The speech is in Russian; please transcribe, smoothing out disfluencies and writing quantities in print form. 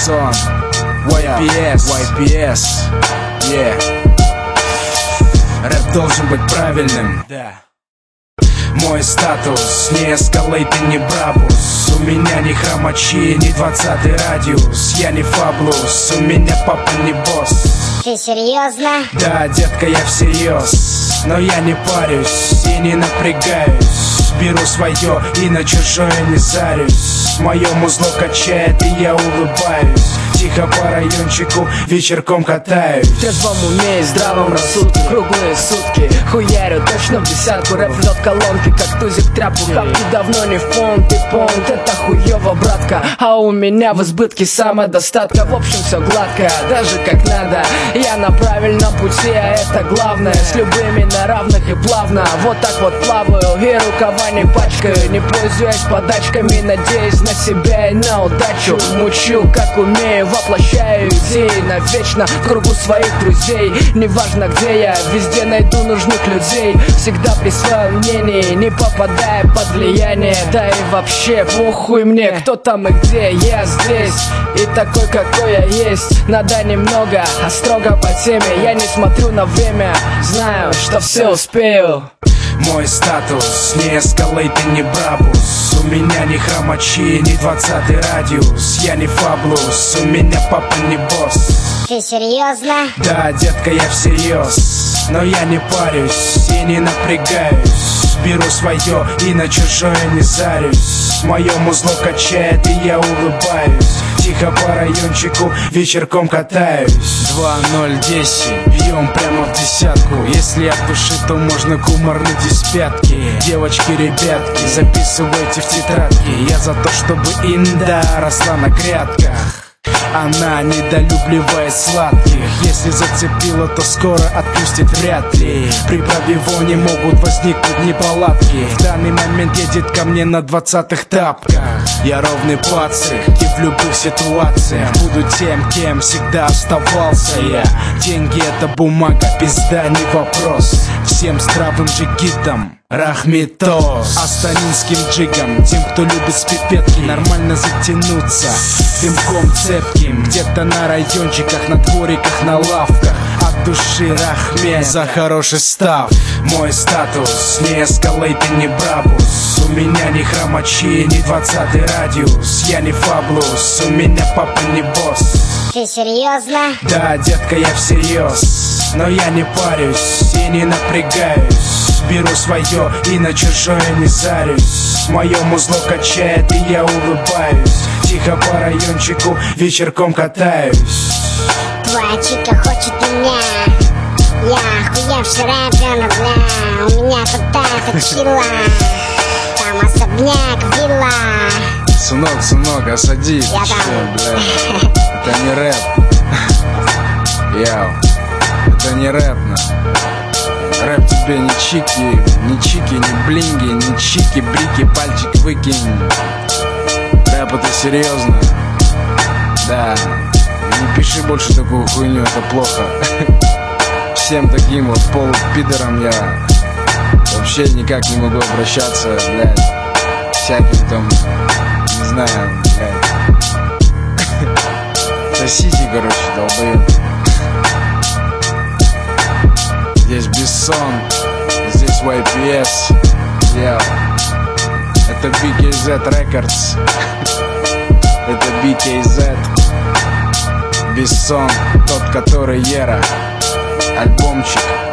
Бессон, YPS, yeah. Рэп должен быть правильным, да. Мой статус не эскалейт и не брабус. У меня не хромачи, не 20-й радиус. Я не фаблус, у меня папа не босс. Ты серьезно? Да, детка, я всерьез. Но я не парюсь и не напрягаюсь. Беру свое и на чужое не зарюсь. Моему зло качает и я улыбаюсь. Тихо по райончику вечерком катаюсь. В трезвом уме и здравом рассудке круглые сутки хуярю точно в десятку. Рэп ждет колонки, как тузик тряпку. Хапки давно не в понт и понт. Это хуёво, братка, а у меня в избытке самодостатка. В общем все гладко, даже как надо. Я на правильном пути, а это главное. С любыми на равных и плавно. Вот так вот плаваю и рукава не пачкаю. Не пользуясь подачками, надеюсь на себя и на удачу. Мучу как умею, воплощаю идеи навечно в кругу своих друзей. Неважно где я, везде найду нужных людей. Всегда при своем мнении, не попадая под влияние. Да и вообще похуй мне, кто там и где. Я здесь и такой какой я есть. Надо немного, а строго по теме. Я не смотрю на время, знаю, что все успею. Мой статус не эскалейт и не брабус. У меня не хромачи, не 20-й радиус. Я не фаблус, у меня папа не босс. Ты серьезно? Да, детка, я всерьез. Но я не парюсь и не напрягаюсь. Беру свое и на чужое не зарюсь. Моему зло качает и я улыбаюсь. Тихо по райончику вечерком катаюсь. 2-0-10, бьем прямо в десятку. Если от души, то можно кумарнуть из пятки. Девочки, ребятки, записывайте в тетрадки. Я за то, чтобы инда росла на грядках. Она недолюбливает сладких. Если зацепила, то скоро отпустит вряд ли. При пробивоне могут возникнуть неполадки. В данный момент едет ко мне на 20-х тапках. Я ровный пацик и в любых ситуациях буду тем, кем всегда оставался я. Деньги это бумага, пизда не вопрос. Всем здравым джигитам Рахметос. Астанинским джигом, тем, кто любит с пипетки нормально затянуться дымком цепким. Где-то на райончиках, на двориках, на лавках. От души Рахмет за хороший став. Мой статус не эскалейт и не брабус. У меня не хромачи, не 20-й радиус. Я не фаблус, у меня папа не босс. Ты серьезно? Да, детка, я всерьез. Но я не парюсь и не напрягаюсь. Беру свое и на чужое не зарюсь. Моему зло качает и я улыбаюсь. Тихо по райончику вечерком катаюсь. Твоя чика хочет меня. Я охуевший рэпер, бля. У меня тут тачила. Там особняк, вилла. Сынок, осади. Я там. Бля. Это не рэп. Яу. Это не рэп, на. Рэп тебе не чики, не блинги, не чики, брики, пальчик выкинь. Рэп это серьезно. Да. Не пиши больше такую хуйню, это плохо. Всем таким вот полупидорам я вообще никак не могу обращаться, блядь. Всяким там, не знаю, блядь. Сосите, короче, долбоёб. Здесь Бессон, здесь YPS, yeah. Это BKZ Records. Это BKZ. Бессон, тот, который Ера. Альбомчик